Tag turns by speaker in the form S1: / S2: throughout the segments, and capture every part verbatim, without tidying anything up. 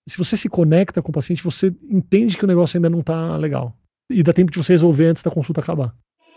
S1: Se você se conecta com o paciente, você entende que o negócio ainda não está legal. E dá tempo de você resolver antes da consulta acabar.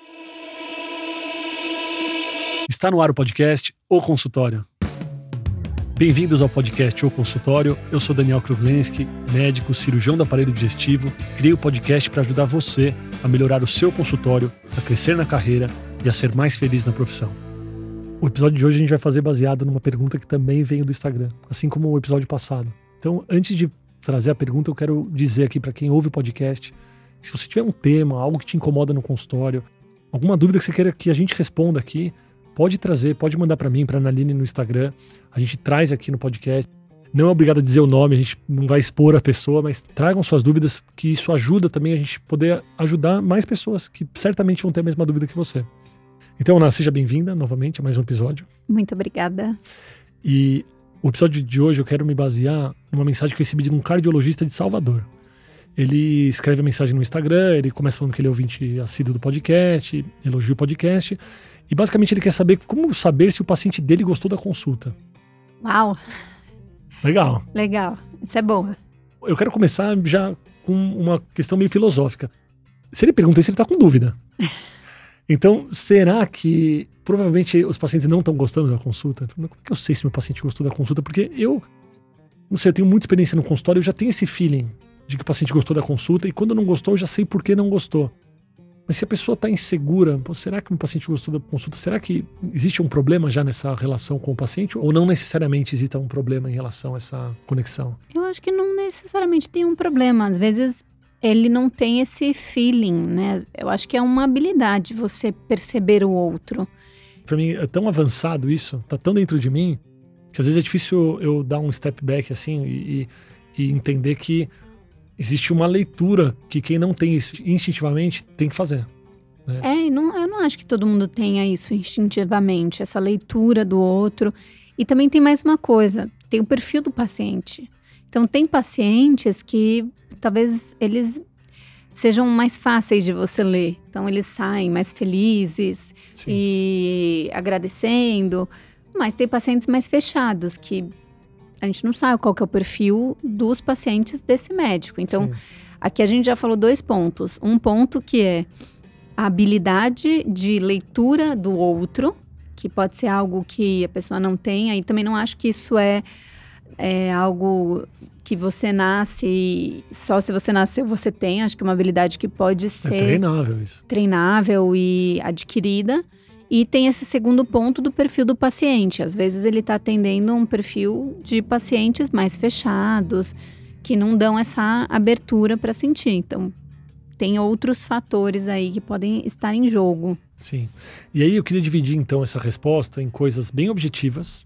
S1: Está no ar o podcast O Consultório. Bem-vindos ao podcast O Consultório. Eu sou Daniel Kruglenski, médico, cirurgião do aparelho digestivo. Criei o podcast para ajudar você a melhorar o seu consultório, a crescer na carreira e a ser mais feliz na profissão. O episódio de hoje a gente vai fazer baseado numa pergunta que também veio do Instagram, assim como o episódio passado. Então, antes de trazer a pergunta, eu quero dizer aqui para quem ouve o podcast, se você tiver um tema, algo que te incomoda no consultório, alguma dúvida que você queira que a gente responda aqui, pode trazer, pode mandar para mim, para a Analine no Instagram. A gente traz aqui no podcast. Não é obrigado a dizer o nome, a gente não vai expor a pessoa, mas tragam suas dúvidas, que isso ajuda também a gente poder ajudar mais pessoas que certamente vão ter a mesma dúvida que você. Então, Ana, seja bem-vinda novamente a mais um episódio.
S2: Muito obrigada.
S1: E o episódio de hoje eu quero me basear numa mensagem que eu recebi de um cardiologista de Salvador. Ele escreve a mensagem no Instagram, ele começa falando que ele é ouvinte assíduo do podcast, elogia o podcast, e basicamente ele quer saber como saber se o paciente dele gostou da consulta.
S2: Uau!
S1: Legal.
S2: Legal, isso é boa.
S1: Eu quero começar já com uma questão meio filosófica. Se ele pergunta isso, ele está com dúvida. Então, será que provavelmente os pacientes não estão gostando da consulta? Como que eu sei se meu paciente gostou da consulta? Porque eu, não sei, eu tenho muita experiência no consultório, eu já tenho esse feeling de que o paciente gostou da consulta, e quando não gostou, eu já sei por que não gostou. Mas se a pessoa está insegura, pô, será que o paciente gostou da consulta? Será que existe um problema já nessa relação com o paciente? Ou não necessariamente existe um problema em relação a essa conexão?
S2: Eu acho que não necessariamente tem um problema. Às vezes ele não tem esse feeling, né? Eu acho que é uma habilidade você perceber o outro.
S1: Para mim é tão avançado isso, tá tão dentro de mim, que às vezes é difícil eu dar um step back assim e, e entender que existe uma leitura que quem não tem isso instintivamente tem que fazer. Né?
S2: É, e não, eu não acho que todo mundo tenha isso instintivamente, essa leitura do outro. E também tem mais uma coisa, tem o perfil do paciente. Então tem pacientes que talvez eles sejam mais fáceis de você ler. Então eles saem mais felizes. Sim. E agradecendo. Mas tem pacientes mais fechados que a gente não sabe qual que é o perfil dos pacientes desse médico. Então, sim, aqui a gente já falou dois pontos. Um ponto que é a habilidade de leitura do outro, que pode ser algo que a pessoa não tem. Aí também não acho que isso é, é algo que você nasce e só se você nasceu você tem. Acho que é uma habilidade que pode ser
S1: é treinável, isso.
S2: treinável e adquirida. E tem esse segundo ponto do perfil do paciente. Às vezes ele está atendendo um perfil de pacientes mais fechados, que não dão essa abertura para sentir. Então, tem outros fatores aí que podem estar em jogo.
S1: Sim. E aí eu queria dividir então essa resposta em coisas bem objetivas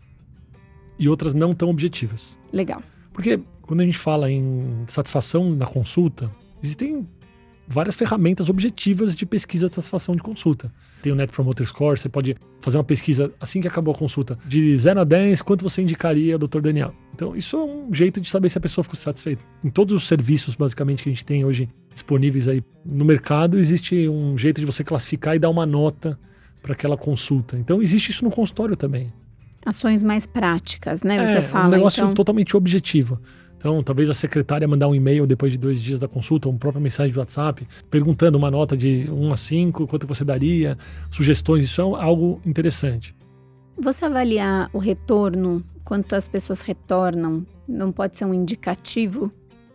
S1: e outras não tão objetivas.
S2: Legal.
S1: Porque quando a gente fala em satisfação na consulta, existem várias ferramentas objetivas de pesquisa de satisfação de consulta. Tem o Net Promoter Score, você pode fazer uma pesquisa assim que acabou a consulta. De zero a dez, quanto você indicaria ao doutor Daniel? Então, isso é um jeito de saber se a pessoa ficou satisfeita. Em todos os serviços, basicamente, que a gente tem hoje disponíveis aí no mercado, existe um jeito de você classificar e dar uma nota para aquela consulta. Então, existe isso no consultório também.
S2: Ações mais práticas, né? Você
S1: é,
S2: fala,
S1: um negócio
S2: então...
S1: totalmente objetivo. Então, talvez a secretária mandar um e-mail depois de dois dias da consulta, ou uma própria mensagem de WhatsApp, perguntando uma nota de um a cinco, quanto você daria, sugestões, isso é algo interessante.
S2: Você avaliar o retorno, quanto as pessoas retornam, não pode ser um indicativo?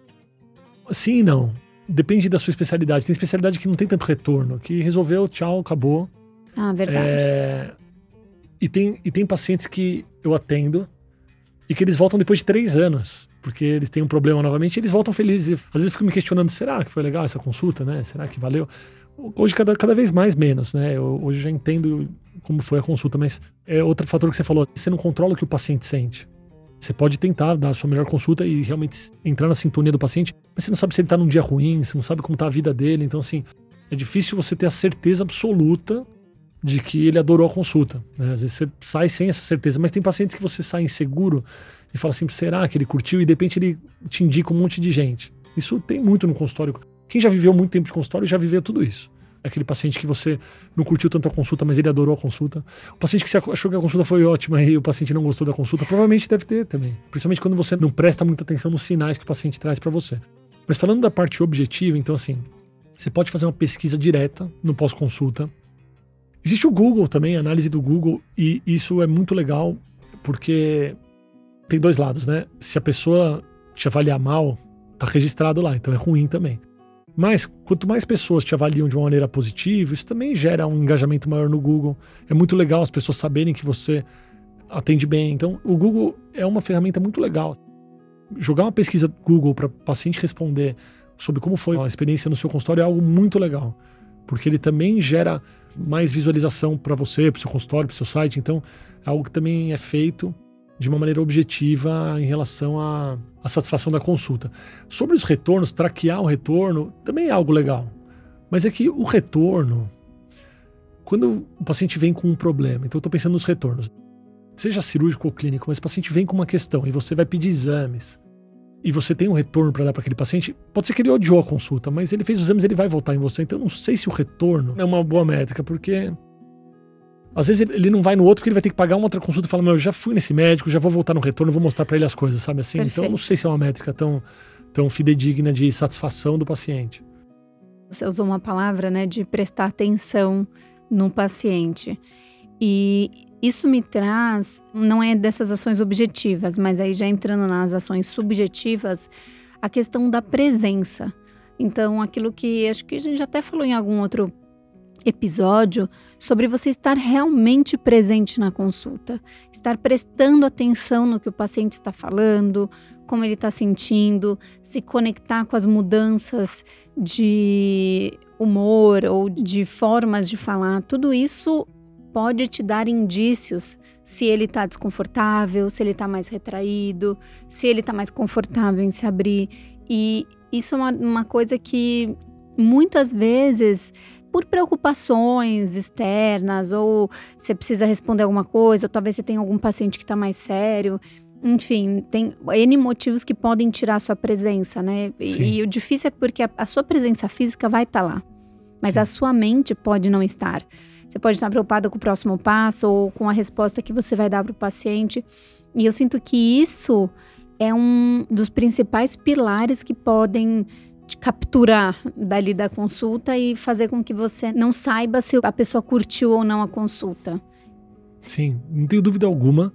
S1: Sim e não. Depende da sua especialidade. Tem especialidade que não tem tanto retorno, que resolveu, tchau, acabou.
S2: Ah, verdade.
S1: É... E, tem, e tem pacientes que eu atendo e que eles voltam depois de três anos. Porque eles têm um problema novamente, e eles voltam felizes. Às vezes eu fico me questionando, será que foi legal essa consulta, né? Será que valeu? Hoje cada, cada vez mais menos, né? Eu, hoje eu já entendo como foi a consulta, mas é outro fator que você falou, você não controla o que o paciente sente. Você pode tentar dar a sua melhor consulta e realmente entrar na sintonia do paciente, mas você não sabe se ele está num dia ruim, você não sabe como está a vida dele. Então, assim, é difícil você ter a certeza absoluta de que ele adorou a consulta, né? Às vezes você sai sem essa certeza, mas tem pacientes que você sai inseguro e fala assim, será que ele curtiu? E de repente ele te indica um monte de gente. Isso tem muito no consultório. Quem já viveu muito tempo de consultório já viveu tudo isso. É aquele paciente que você não curtiu tanto a consulta, mas ele adorou a consulta. O paciente que você achou que a consulta foi ótima e o paciente não gostou da consulta, provavelmente deve ter também. Principalmente quando você não presta muita atenção nos sinais que o paciente traz para você. Mas falando da parte objetiva, então assim, você pode fazer uma pesquisa direta no pós-consulta. Existe o Google também, a análise do Google, e isso é muito legal, porque tem dois lados, né? Se a pessoa te avaliar mal, tá registrado lá, então é ruim também. Mas quanto mais pessoas te avaliam de uma maneira positiva, isso também gera um engajamento maior no Google. É muito legal as pessoas saberem que você atende bem. Então, o Google é uma ferramenta muito legal. Jogar uma pesquisa Google para o paciente responder sobre como foi a experiência no seu consultório é algo muito legal, porque ele também gera mais visualização para você, para o seu consultório, para o seu site. Então, é algo que também é feito de uma maneira objetiva em relação à, à satisfação da consulta. Sobre os retornos, traquear o retorno também é algo legal. Mas é que o retorno, quando o paciente vem com um problema, então eu estou pensando nos retornos, seja cirúrgico ou clínico, mas o paciente vem com uma questão e você vai pedir exames e você tem um retorno para dar para aquele paciente, pode ser que ele odiou a consulta, mas ele fez os exames, ele vai voltar em você. Então eu não sei se o retorno é uma boa métrica, porque às vezes ele não vai no outro porque ele vai ter que pagar uma outra consulta e falar, meu, eu já fui nesse médico, já vou voltar no retorno, vou mostrar para ele as coisas, sabe assim?
S2: Perfeito.
S1: Então eu não sei se é uma métrica tão, tão fidedigna de satisfação do paciente.
S2: Você usou uma palavra, né, de prestar atenção no paciente. E isso me traz, não é dessas ações objetivas, mas aí já entrando nas ações subjetivas, a questão da presença. Então, aquilo que acho que a gente já até falou em algum outro episódio, sobre você estar realmente presente na consulta, estar prestando atenção no que o paciente está falando, como ele está sentindo, se conectar com as mudanças de humor ou de formas de falar. Tudo isso pode te dar indícios se ele está desconfortável, se ele está mais retraído, se ele está mais confortável em se abrir. E isso é uma, uma coisa que muitas vezes, por preocupações externas, ou você precisa responder alguma coisa, ou talvez você tenha algum paciente que está mais sério, enfim, tem N motivos que podem tirar a sua presença, né? E, e o difícil é porque a, a sua presença física vai estar lá, mas Sim. a sua mente pode não estar. Você pode estar preocupado com o próximo passo ou com a resposta que você vai dar para o paciente. E eu sinto que isso é um dos principais pilares que podem te capturar dali da consulta e fazer com que você não saiba se a pessoa curtiu ou não a consulta.
S1: Sim, não tenho dúvida alguma.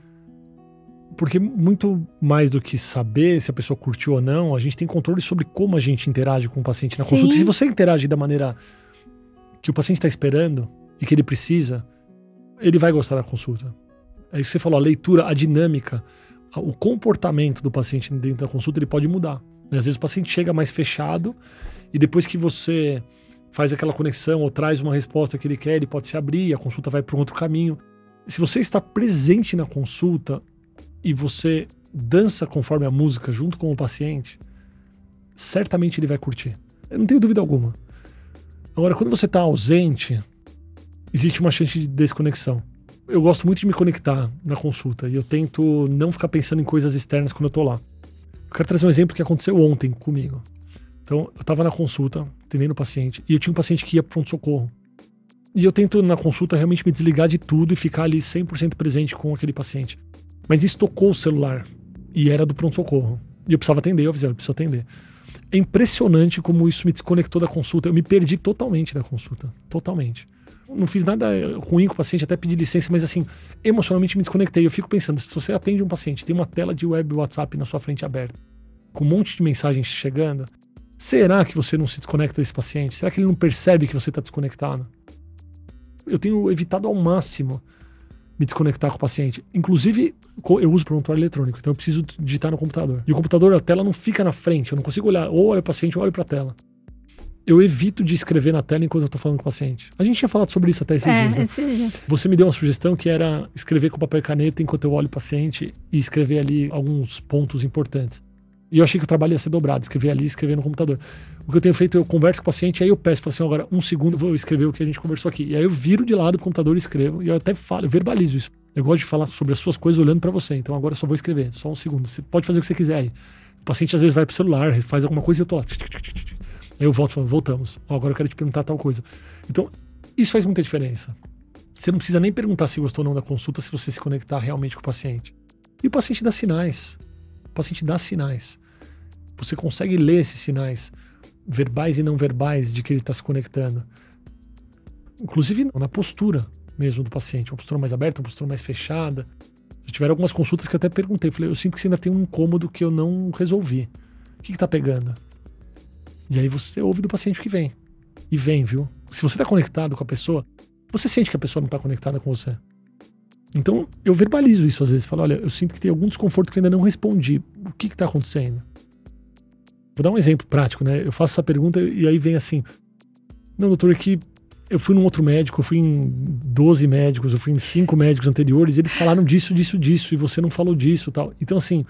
S1: Porque muito mais do que saber se a pessoa curtiu ou não, a gente tem controle sobre como a gente interage com o paciente na
S2: Sim.
S1: consulta. E se você interage da maneira que o paciente está esperando e que ele precisa, ele vai gostar da consulta. É isso que você falou, a leitura, a dinâmica, o comportamento do paciente dentro da consulta, ele pode mudar. Às vezes o paciente chega mais fechado e depois que você faz aquela conexão ou traz uma resposta que ele quer, ele pode se abrir e a consulta vai para um outro caminho. Se você está presente na consulta e você dança conforme a música junto com o paciente, certamente ele vai curtir. Eu não tenho dúvida alguma. Agora, quando você está ausente, existe uma chance de desconexão. Eu gosto muito de me conectar na consulta e eu tento não ficar pensando em coisas externas quando eu estou lá. Eu quero trazer um exemplo que aconteceu ontem comigo. Então, eu estava na consulta, atendendo o paciente, e eu tinha um paciente que ia para o pronto-socorro. E eu tento, na consulta, realmente me desligar de tudo e ficar ali cem por cento presente com aquele paciente. Mas isso tocou o celular e era do pronto-socorro. E eu precisava atender, eu avisei, eu preciso atender. É impressionante como isso me desconectou da consulta. Eu me perdi totalmente da consulta. Totalmente. Não fiz nada ruim com o paciente, até pedi licença, mas assim, emocionalmente me desconectei. Eu fico pensando, se você atende um paciente, tem uma tela de web WhatsApp na sua frente aberta, com um monte de mensagens chegando, será que você não se desconecta desse paciente? Será que ele não percebe que você está desconectado? Eu tenho evitado ao máximo me desconectar com o paciente. Inclusive, eu uso prontuário eletrônico, então eu preciso digitar no computador. E o computador, a tela não fica na frente, eu não consigo olhar, ou olho o paciente ou olho para a tela. Eu evito de escrever na tela enquanto eu tô falando com o paciente. A gente tinha falado sobre isso até esses
S2: é,
S1: dias, né?
S2: Esse dia.
S1: Você me deu uma sugestão que era escrever com papel e caneta enquanto eu olho o paciente e escrever ali alguns pontos importantes. E eu achei que o trabalho ia ser dobrado, escrever ali e escrever no computador. O que eu tenho feito, eu converso com o paciente, aí eu peço, falo assim, agora um segundo, eu vou escrever o que a gente conversou aqui. E aí eu viro de lado pro computador e escrevo, e eu até falo, eu verbalizo isso. Eu gosto de falar sobre as suas coisas olhando para você, então agora eu só vou escrever, só um segundo. Você pode fazer o que você quiser aí. O paciente às vezes vai pro celular, faz alguma coisa e eu tô lá. Aí eu volto falando, voltamos. Ó, agora eu quero te perguntar tal coisa. Então, isso faz muita diferença. Você não precisa nem perguntar se gostou ou não da consulta, se você se conectar realmente com o paciente. E o paciente dá sinais. O paciente dá sinais. Você consegue ler esses sinais, verbais e não verbais, de que ele está se conectando. Inclusive na postura mesmo do paciente. Uma postura mais aberta, uma postura mais fechada. Já tiveram algumas consultas que eu até perguntei. Falei, eu sinto que você ainda tem um incômodo que eu não resolvi. O que está pegando? E aí você ouve do paciente o que vem. E vem, viu? Se você está conectado com a pessoa, você sente que a pessoa não está conectada com você. Então, eu verbalizo isso às vezes. Falo, olha, eu sinto que tem algum desconforto que eu ainda não respondi. O que está acontecendo? Vou dar um exemplo prático, né? Eu faço essa pergunta e aí vem assim, não, doutor, é que eu fui num outro médico, eu fui em doze médicos, eu fui em cinco médicos anteriores, e eles falaram disso, disso, disso, e você não falou disso e tal. Então, assim,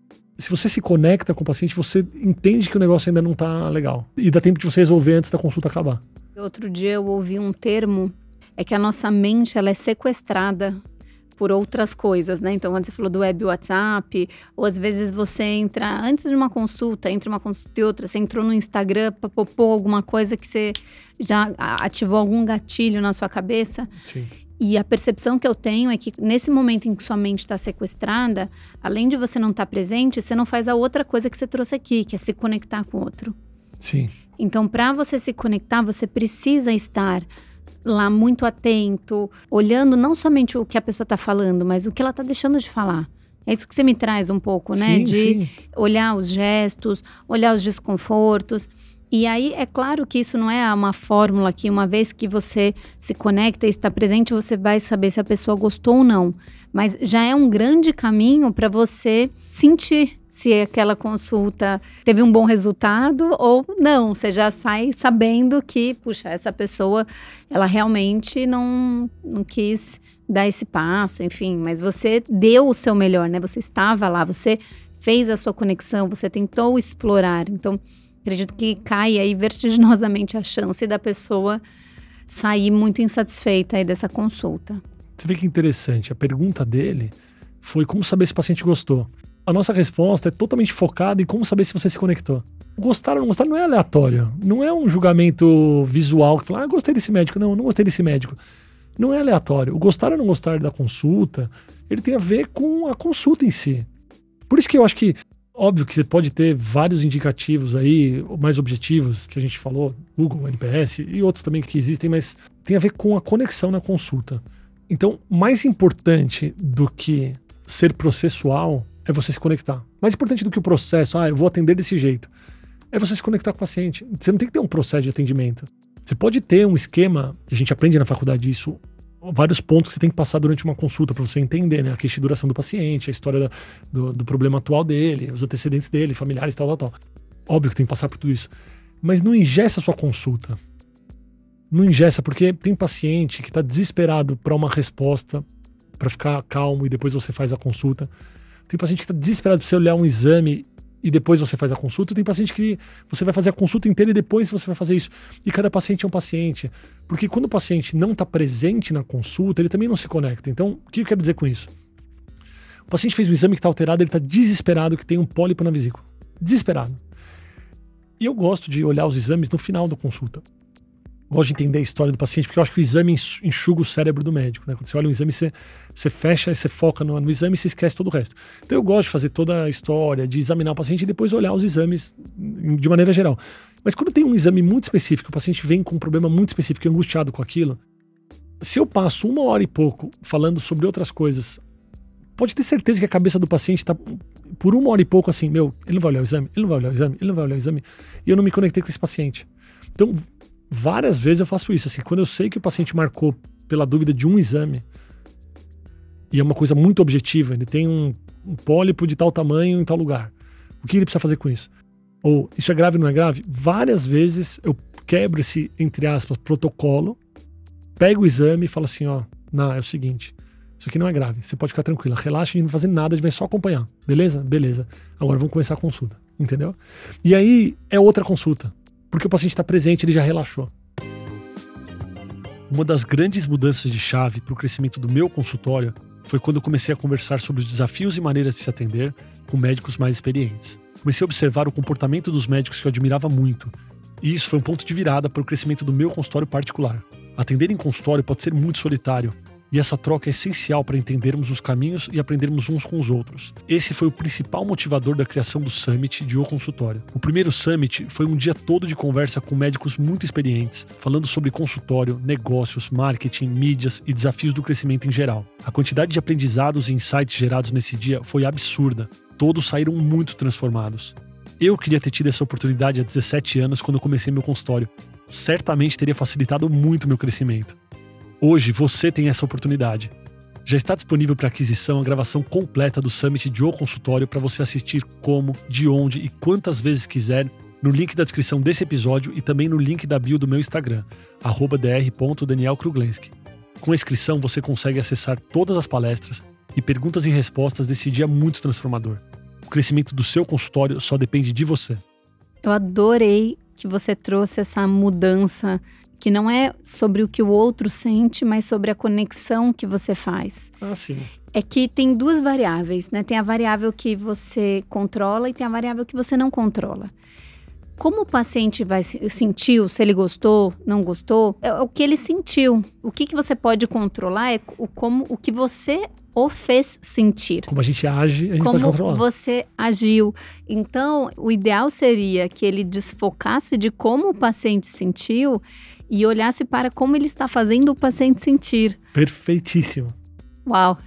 S1: se você se conecta com o paciente, você entende que o negócio ainda não tá legal. E dá tempo de você resolver antes da consulta acabar.
S2: Outro dia eu ouvi um termo, é que a nossa mente, ela é sequestrada por outras coisas, né? Então, quando você falou do web WhatsApp, ou às vezes você entra, antes de uma consulta, entre uma consulta e outra, você entrou no Instagram, papopou alguma coisa que você já ativou algum gatilho na sua cabeça.
S1: Sim.
S2: E a percepção que eu tenho é que nesse momento em que sua mente está sequestrada, além de você não estar presente, você não faz a outra coisa que você trouxe aqui, que é se conectar com o outro.
S1: Sim.
S2: Então, para você se conectar, você precisa estar lá muito atento, olhando não somente o que a pessoa está falando, mas o que ela está deixando de falar. É isso que você me traz um pouco, né?
S1: Sim,
S2: de
S1: sim.
S2: olhar os gestos, olhar os desconfortos. E aí, é claro que isso não é uma fórmula que uma vez que você se conecta e está presente, você vai saber se a pessoa gostou ou não. Mas já é um grande caminho para você sentir se aquela consulta teve um bom resultado ou não. Você já sai sabendo que, puxa, essa pessoa, ela realmente não, não quis dar esse passo, enfim. Mas você deu o seu melhor, né? Você estava lá, você fez a sua conexão, você tentou explorar. Então, acredito que cai aí vertiginosamente a chance da pessoa sair muito insatisfeita aí dessa consulta.
S1: Você vê que interessante, a pergunta dele foi como saber se o paciente gostou. A nossa resposta é totalmente focada em como saber se você se conectou. Gostar ou não gostar não é aleatório, não é um julgamento visual que fala, ah, gostei desse médico, não, não gostei desse médico. Não é aleatório. O gostar ou não gostar da consulta, ele tem a ver com a consulta em si. Por isso que eu acho que óbvio que você pode ter vários indicativos aí, mais objetivos, que a gente falou, Google, N P S e outros também que existem, mas tem a ver com a conexão na consulta. Então, mais importante do que ser processual é você se conectar. Mais importante do que o processo, ah, eu vou atender desse jeito, é você se conectar com o paciente. Você não tem que ter um processo de atendimento. Você pode ter um esquema, a gente aprende na faculdade isso, vários pontos que você tem que passar durante uma consulta para você entender, né? A queixa e duração do paciente, a história da, do, do problema atual dele, os antecedentes dele, familiares, tal, tal, tal. Óbvio que tem que passar por tudo isso. Mas não engessa a sua consulta. Não engessa, porque tem paciente que está desesperado para uma resposta, para ficar calmo e depois você faz a consulta. Tem paciente que está desesperado para você olhar um exame e depois você faz a consulta. Tem paciente que você vai fazer a consulta inteira e depois você vai fazer isso. E cada paciente é um paciente. Porque quando o paciente não está presente na consulta, ele também não se conecta. Então, o que eu quero dizer com isso? O paciente fez um exame que está alterado, ele está desesperado que tem um pólipo na vesícula. Desesperado. E eu gosto de olhar os exames no final da consulta. Gosto de entender a história do paciente, porque eu acho que o exame enxuga o cérebro do médico, né? Quando você olha um exame, você, você fecha, você foca no, no exame e você esquece todo o resto. Então eu gosto de fazer toda a história, de examinar o paciente e depois olhar os exames de maneira geral. Mas quando tem um exame muito específico, o paciente vem com um problema muito específico, angustiado com aquilo, se eu passo uma hora e pouco falando sobre outras coisas, pode ter certeza que a cabeça do paciente está por uma hora e pouco assim, meu, ele não vai olhar o exame, ele não vai olhar o exame, ele não vai olhar o exame, e eu não me conectei com esse paciente. Então, várias vezes eu faço isso, assim, quando eu sei que o paciente marcou pela dúvida de um exame, e é uma coisa muito objetiva, ele tem um, um pólipo de tal tamanho em tal lugar, o que ele precisa fazer com isso? Ou isso é grave ou não é grave? Várias vezes eu quebro esse, entre aspas, protocolo, pego o exame e falo assim, ó, não, é o seguinte, isso aqui não é grave, você pode ficar tranquila, relaxa, a gente não vai fazer nada, a gente vai só acompanhar, beleza? Beleza, agora vamos começar a consulta, entendeu? E aí é outra consulta, porque o paciente está presente, ele já relaxou. Uma das grandes mudanças de chave para o crescimento do meu consultório foi quando eu comecei a conversar sobre os desafios e maneiras de se atender com médicos mais experientes. Comecei a observar o comportamento dos médicos que eu admirava muito E isso foi um ponto de virada para o crescimento do meu consultório particular. Atender em consultório pode ser muito solitário, e essa troca é essencial para entendermos os caminhos e aprendermos uns com os outros. Esse foi o principal motivador da criação do Summit de O Consultório. O primeiro Summit foi um dia todo de conversa com médicos muito experientes, falando sobre consultório, negócios, marketing, mídias e desafios do crescimento em geral. A quantidade de aprendizados e insights gerados nesse dia foi absurda. Todos saíram muito transformados. Eu queria ter tido essa oportunidade há dezessete anos quando eu comecei meu consultório. Certamente teria facilitado muito meu crescimento. Hoje você tem essa oportunidade. Já está disponível para aquisição a gravação completa do Summit de O Consultório para você assistir como, de onde e quantas vezes quiser no link da descrição desse episódio e também no link da bio do meu Instagram, arroba dr ponto daniel kruglenski. Com a inscrição você consegue acessar todas as palestras e perguntas e respostas desse dia muito transformador. O crescimento do seu consultório só depende de você.
S2: Eu adorei que você trouxe essa mudança que não é sobre o que o outro sente, mas sobre a conexão que você faz.
S1: Ah, sim.
S2: É que tem duas variáveis, né? Tem a variável que você controla e tem a variável que você não controla. Como o paciente vai sentiu, se ele gostou, não gostou, é o que ele sentiu. O que, que você pode controlar é o, como, o que você o fez sentir.
S1: Como a gente age, a gente
S2: como
S1: pode controlar.
S2: Como você agiu. Então, o ideal seria que ele desfocasse de como o paciente sentiu e olhasse para como ele está fazendo o paciente sentir.
S1: Perfeitíssimo.
S2: Uau!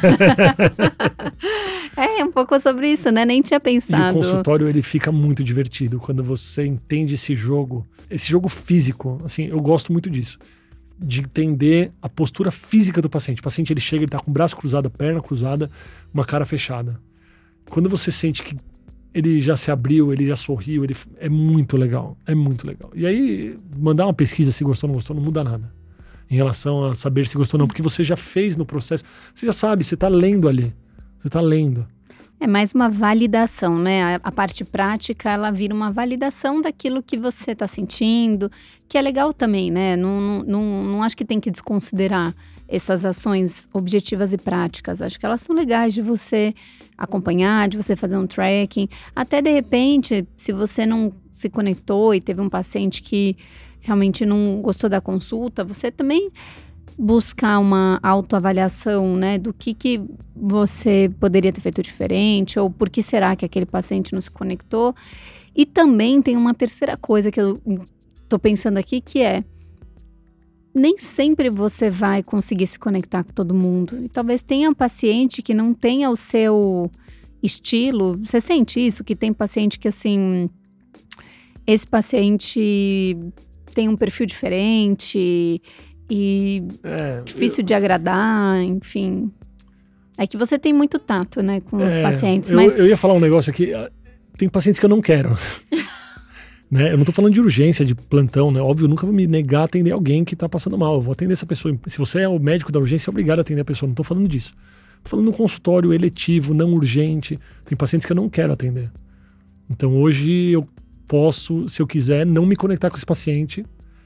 S2: É um pouco sobre isso, né? Nem tinha pensado.
S1: E o consultório, ele fica muito divertido quando você entende esse jogo, esse jogo físico. Assim, eu gosto muito disso, de entender a postura física do paciente. O paciente, ele chega, ele tá com o braço cruzado, a perna cruzada, uma cara fechada. Quando você sente que ele já se abriu, ele já sorriu, ele... é muito legal, é muito legal. E aí, mandar uma pesquisa se gostou ou não gostou, não muda nada em relação a saber se gostou ou não, porque você já fez no processo, você já sabe, você tá lendo ali, você tá lendo.
S2: É mais uma validação, né? A, a parte prática, ela vira uma validação daquilo que você tá sentindo, que é legal também, né? Não, não, não, não acho que tem que desconsiderar essas ações objetivas e práticas. Acho que elas são legais de você acompanhar, de você fazer um tracking. Até, de repente, se você não se conectou e teve um paciente que realmente não gostou da consulta, você também buscar uma autoavaliação, né, do que, que você poderia ter feito diferente, ou por que será que aquele paciente não se conectou. E também tem uma terceira coisa que eu tô pensando aqui, que é, nem sempre você vai conseguir se conectar com todo mundo. E talvez tenha um paciente que não tenha o seu estilo. Você sente isso? Que tem paciente que, assim, esse paciente tem um perfil diferente e é, difícil eu... de agradar, enfim. É que você tem muito tato, né, com os é, pacientes.
S1: Eu,
S2: mas...
S1: eu ia falar um negócio aqui, tem pacientes que eu não quero. Né? Eu não tô falando de urgência, de plantão, né? Óbvio, eu nunca vou me negar a atender alguém que tá passando mal. Eu vou atender essa pessoa. Se você é o médico da urgência, é obrigado a atender a pessoa. Não tô falando disso. Tô falando de um consultório eletivo, não urgente. Tem pacientes que eu não quero atender. Então hoje eu posso, se eu quiser, não me conectar com esse paciente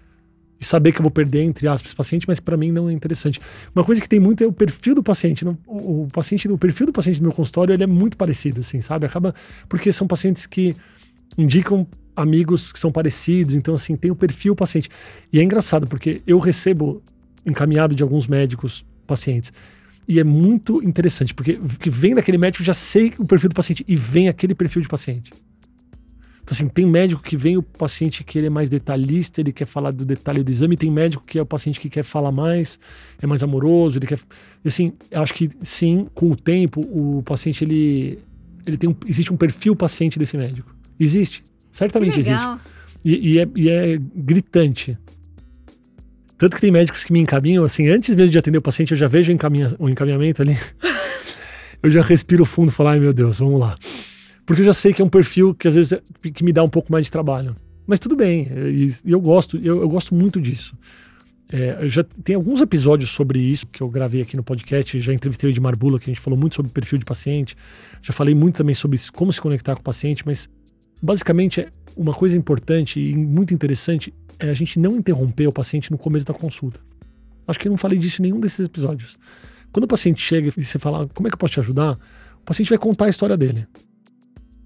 S1: e saber que eu vou perder, entre aspas, esse paciente, mas para mim não é interessante. Uma coisa que tem muito é o perfil do paciente. O, o paciente, o perfil do paciente do meu consultório, ele é muito parecido, assim, sabe? Acaba, porque são pacientes que indicam amigos que são parecidos, então assim, tem o perfil paciente. E é engraçado, porque eu recebo encaminhado de alguns médicos pacientes, e é muito interessante, porque que vem daquele médico, já sei o perfil do paciente, e vem aquele perfil de paciente. Então assim, tem médico que vem o paciente que ele é mais detalhista, ele quer falar do detalhe do exame, tem médico que é o paciente que quer falar mais, é mais amoroso, ele quer... Assim, eu acho que sim, com o tempo, o paciente, ele, ele tem um, existe um perfil paciente desse médico. Existe. Certamente existe. E, e, é, e é gritante. Tanto que tem médicos que me encaminham, assim, antes mesmo de atender o paciente, eu já vejo o, encaminha, o encaminhamento ali. Eu já respiro fundo e falo, ai meu Deus, vamos lá. Porque eu já sei que é um perfil que às vezes é, que me dá um pouco mais de trabalho. Mas tudo bem, e, e eu gosto, eu, eu gosto muito disso. É, eu já tem alguns episódios sobre isso que eu gravei aqui no podcast, já entrevistei o Edmar Bula, que a gente falou muito sobre perfil de paciente, já falei muito também sobre como se conectar com o paciente, mas basicamente uma coisa importante e muito interessante é a gente não interromper o paciente no começo da consulta. Acho que eu não falei disso em nenhum desses episódios. Quando o paciente chega e você fala, como é que eu posso te ajudar? O paciente vai contar a história dele.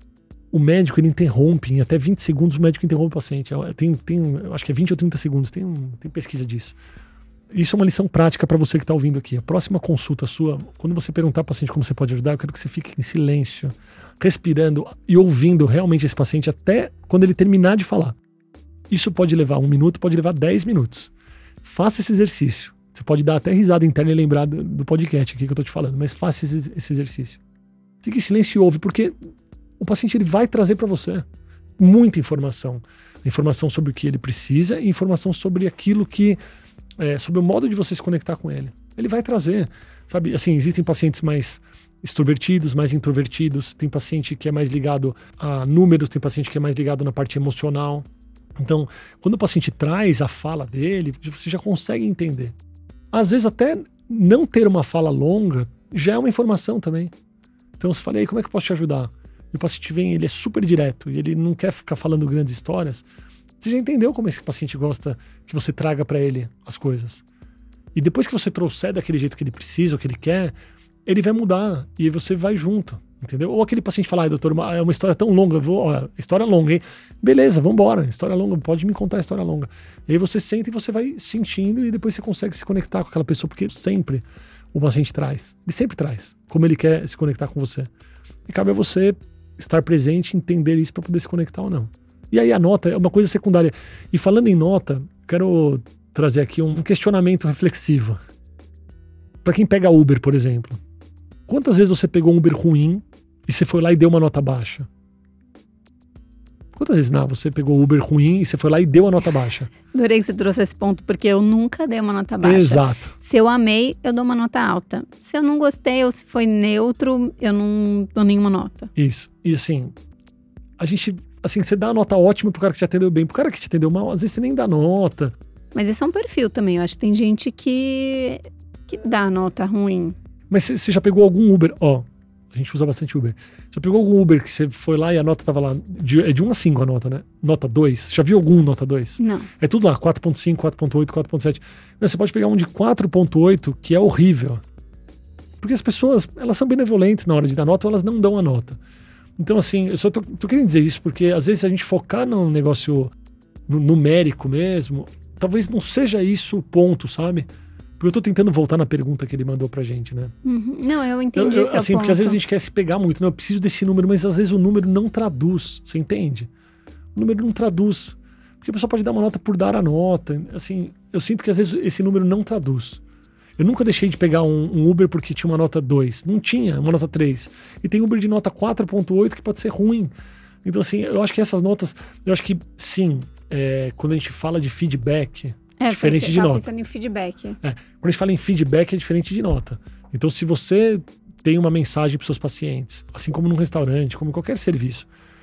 S1: o médico ele interrompe, em até vinte segundos o médico interrompe o paciente. Tem, tem, eu acho que é vinte ou trinta segundos, tem, tem pesquisa disso. Isso é uma lição prática para você que está ouvindo aqui. A próxima consulta sua, quando você perguntar ao paciente como você pode ajudar, eu quero que você fique em silêncio, respirando e ouvindo realmente esse paciente até quando ele terminar de falar. Isso pode levar um minuto, pode levar dez minutos. Faça esse exercício. Você pode dar até risada interna e lembrar do, do podcast aqui que eu estou te falando, mas faça esse, esse exercício. Fique em silêncio e ouve, porque o paciente ele vai trazer para você muita informação. Informação sobre o que ele precisa e informação sobre aquilo que... É, sobre o modo de você se conectar com ele. Ele vai trazer, sabe? Assim, existem pacientes mais extrovertidos, mais introvertidos. Tem paciente que é mais ligado a números, tem paciente que é mais ligado na parte emocional. Então, quando o paciente traz a fala dele, você já consegue entender. Às vezes até não ter uma fala longa já é uma informação também. Então você fala, e aí, como é que eu posso te ajudar? E o paciente vem, ele é super direto e ele não quer ficar falando grandes histórias. Você já entendeu como esse paciente gosta que você traga para ele as coisas. E depois que você trouxer daquele jeito que ele precisa, ou que ele quer, ele vai mudar e aí você vai junto, entendeu? Ou aquele paciente fala, ai doutor, é uma história tão longa, eu vou, ó, história longa, hein? Beleza, vambora, história longa, pode me contar a história longa. E aí você senta e você vai sentindo e depois você consegue se conectar com aquela pessoa, porque sempre o paciente traz, ele sempre traz, como ele quer se conectar com você. E cabe a você estar presente, entender isso para poder se conectar ou não. E aí a nota é uma coisa secundária. E falando em nota, quero trazer aqui um questionamento reflexivo. Para quem pega Uber, por exemplo. Quantas vezes você pegou um Uber ruim e você foi lá e deu uma nota baixa? Quantas vezes, não, você pegou Uber ruim e você foi lá e deu uma nota baixa?
S2: Adorei que você trouxe esse ponto, porque eu nunca dei uma nota baixa.
S1: Exato.
S2: Se eu amei, eu dou uma nota alta. Se eu não gostei ou se foi neutro, eu não dou nenhuma nota.
S1: Isso. E assim, a gente... Assim, você dá a nota ótima pro cara que te atendeu bem. Pro cara que te atendeu mal, às vezes você nem dá nota.
S2: Mas isso é um perfil também. Eu acho que tem gente que, que dá nota ruim.
S1: Mas você já pegou algum Uber? Ó, a gente usa bastante Uber. Já pegou algum Uber que você foi lá e a nota tava lá? De, é de um a cinco a nota, né? Nota dois. Já viu algum nota dois?
S2: Não.
S1: É tudo lá, quatro ponto cinco, quatro ponto oito, quatro ponto sete. Mas você pode pegar um de quatro ponto oito que é horrível. Porque as pessoas, elas são benevolentes na hora de dar nota ou elas não dão a nota. Então, assim, eu só tô, tô querendo dizer isso porque às vezes a gente focar num negócio no, numérico mesmo, talvez não seja isso o ponto, sabe? Porque eu tô tentando voltar na pergunta que ele mandou pra gente, né?
S2: Uhum. Não, eu entendi
S1: eu, eu,
S2: esse
S1: assim,
S2: é o
S1: porque às
S2: ponto.
S1: vezes a gente quer se pegar muito, não, eu preciso desse número, mas às vezes o número não traduz, você entende? O número não traduz. Porque a pessoa pode dar uma nota por dar a nota, assim, eu sinto que às vezes esse número não traduz. Eu nunca deixei de pegar um, um Uber porque tinha uma nota dois. Não tinha, uma nota três. E tem Uber de nota quatro ponto oito que pode ser ruim. Então, assim, eu acho que essas notas... Eu acho que, sim, é, quando a gente fala de feedback, é diferente
S2: pensei,
S1: de nota.
S2: pensando em feedback.
S1: É, quando a gente fala em feedback, é diferente de nota. Então, se você tem uma mensagem para os seus pacientes, assim como num restaurante, como em qualquer serviço,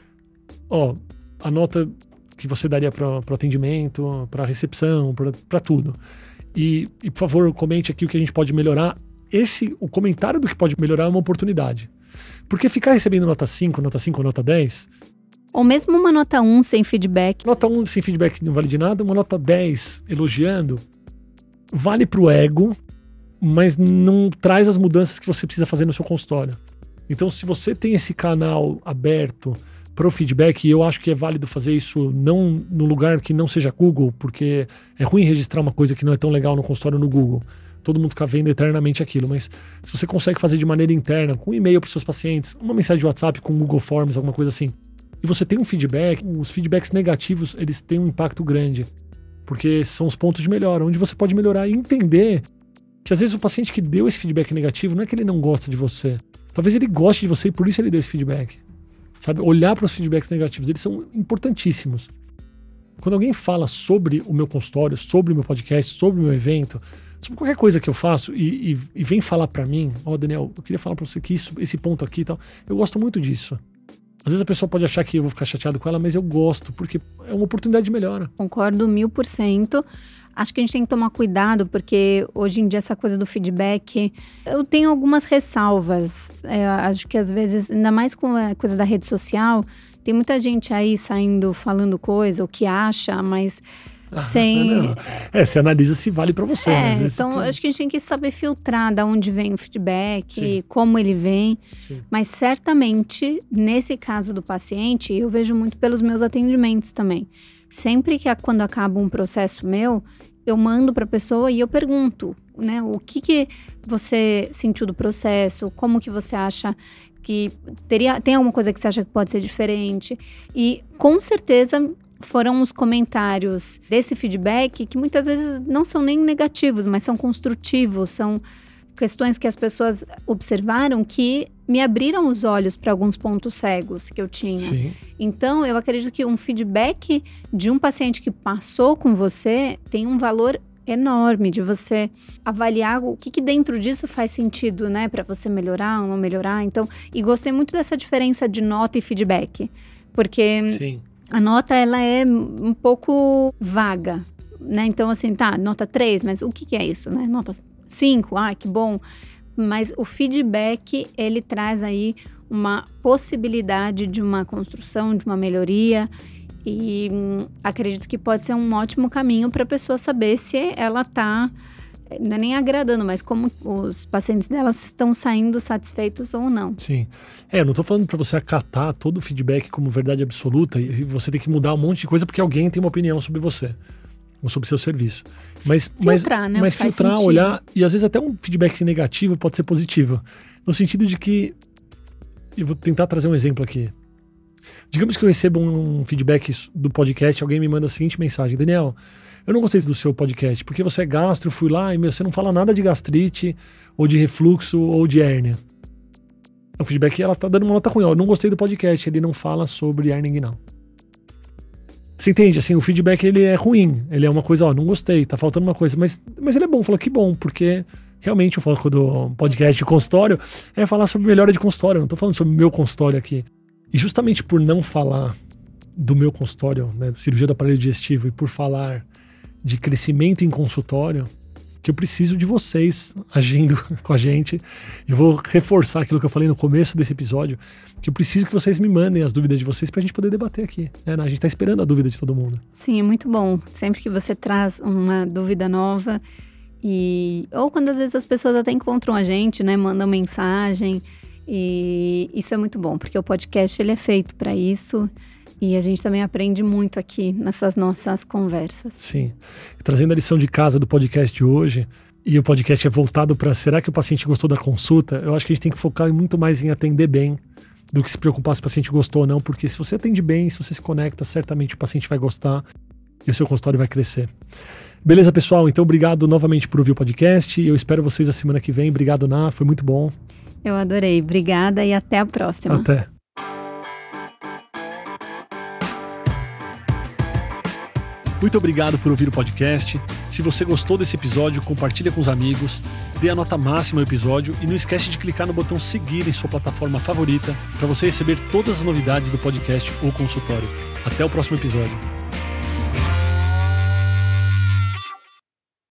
S1: ó, a nota que você daria para o atendimento, para a recepção, para tudo... E, e, por favor, comente aqui o que a gente pode melhorar. Esse, o comentário do que pode melhorar é uma oportunidade. Porque ficar recebendo nota cinco, nota cinco, nota dez...
S2: Ou mesmo uma nota um sem feedback.
S1: Nota um sem feedback não vale de nada. Uma nota dez elogiando vale pro ego, mas não traz as mudanças que você precisa fazer no seu consultório. Então, se você tem esse canal aberto para o feedback, e eu acho que é válido fazer isso não no lugar que não seja Google, porque é ruim registrar uma coisa que não é tão legal no consultório no Google. Todo mundo fica vendo eternamente aquilo, mas se você consegue fazer de maneira interna, com um e-mail para os seus pacientes, uma mensagem de WhatsApp com Google Forms, alguma coisa assim, e você tem um feedback, os feedbacks negativos, eles têm um impacto grande, porque são os pontos de melhora, onde você pode melhorar e entender que às vezes o paciente que deu esse feedback negativo, não é que ele não gosta de você, talvez ele goste de você e por isso ele deu esse feedback. Sabe, olhar para os feedbacks negativos, eles são importantíssimos. Quando alguém fala sobre o meu consultório, sobre o meu podcast, sobre o meu evento, sobre qualquer coisa que eu faço e, e, e vem falar para mim, ó, oh, Daniel, eu queria falar para você que isso, esse ponto aqui e tal, eu gosto muito disso. Às vezes a pessoa pode achar que eu vou ficar chateado com ela, mas eu gosto, porque é uma oportunidade de melhora.
S2: Concordo mil por cento. Acho que a gente tem que tomar cuidado, porque hoje em dia essa coisa do feedback, eu tenho algumas ressalvas. É, acho que às vezes, ainda mais com a coisa da rede social, tem muita gente aí saindo falando coisa, o que acha, mas sem...
S1: Não. É, você analisa se vale para você.
S2: É,
S1: né?
S2: então
S1: tu...
S2: acho que a gente tem que saber filtrar de onde vem o feedback,
S1: Sim.
S2: como ele vem.
S1: Sim.
S2: Mas certamente, nesse caso do paciente, eu vejo muito pelos meus atendimentos também. Sempre que quando acaba um processo meu, eu mando para a pessoa e eu pergunto, né, o que, que você sentiu do processo, como que você acha que teria, tem alguma coisa que você acha que pode ser diferente? E com certeza foram os comentários desse feedback que muitas vezes não são nem negativos, mas são construtivos, são questões que as pessoas observaram que me abriram os olhos para alguns pontos cegos que eu tinha.
S1: Sim.
S2: Então, eu acredito que um feedback de um paciente que passou com você tem um valor enorme de você avaliar o que, que dentro disso faz sentido, né? Para você melhorar ou não melhorar. Então, e gostei muito dessa diferença de nota e feedback. Porque
S1: Sim.
S2: a nota, ela é um pouco vaga, né? Então, assim, tá, nota três, mas o que, que é isso, né? Nota cinco, ah, que bom. Mas o feedback, ele traz aí uma possibilidade de uma construção, de uma melhoria. E hum, acredito que pode ser um ótimo caminho para a pessoa saber se ela está, não é nem agradando, mas como os pacientes delas estão saindo satisfeitos ou não.
S1: Sim. É, eu não estou falando para você acatar todo o feedback como verdade absoluta e você tem que mudar um monte de coisa porque alguém tem uma opinião sobre você ou sobre o seu serviço. Mas
S2: filtrar,
S1: mas,
S2: né?
S1: mas filtrar, olhar, e às vezes até um feedback negativo pode ser positivo. No sentido de que, eu vou tentar trazer um exemplo aqui. Digamos que eu recebo um feedback do podcast, alguém me manda a seguinte mensagem: Daniel, eu não gostei do seu podcast, porque você é gastro, eu fui lá e meu, você não fala nada de gastrite, ou de refluxo, ou de hérnia. O feedback, ela tá dando uma nota ruim, ó, eu não gostei do podcast, ele não fala sobre hérnia inguinal. Você entende? Assim, o feedback, ele é ruim, ele é uma coisa, ó, não gostei, tá faltando uma coisa, mas, mas ele é bom, falou que bom, porque realmente o foco do podcast de consultório é falar sobre melhora de consultório, eu não tô falando sobre o meu consultório aqui. E justamente por não falar do meu consultório, né, cirurgia do aparelho digestivo, e por falar de crescimento em consultório, que eu preciso de vocês agindo com a gente. Eu vou reforçar aquilo que eu falei no começo desse episódio, que eu preciso que vocês me mandem as dúvidas de vocês pra gente poder debater aqui. Né? A gente tá esperando a dúvida de todo mundo.
S2: Sim, é muito bom. Sempre que você traz uma dúvida nova, e ou quando às vezes as pessoas até encontram a gente, né, mandam mensagem. E isso é muito bom, porque o podcast, ele é feito para isso e a gente também aprende muito aqui nessas nossas conversas.
S1: Sim. Trazendo a lição de casa do podcast de hoje, e o podcast é voltado para será que o paciente gostou da consulta, eu acho que a gente tem que focar muito mais em atender bem do que se preocupar se o paciente gostou ou não, porque se você atende bem, se você se conecta, certamente o paciente vai gostar e o seu consultório vai crescer. Beleza, pessoal? Então, obrigado novamente por ouvir o podcast. Eu espero vocês a semana que vem. Obrigado, Ná. Foi muito bom.
S2: Eu adorei. Obrigada e até a próxima.
S1: Até. Muito obrigado por ouvir o podcast. Se você gostou desse episódio, compartilha com os amigos, dê a nota máxima ao episódio e não esquece de clicar no botão seguir em sua plataforma favorita para você receber todas as novidades do podcast ou consultório. Até o próximo episódio.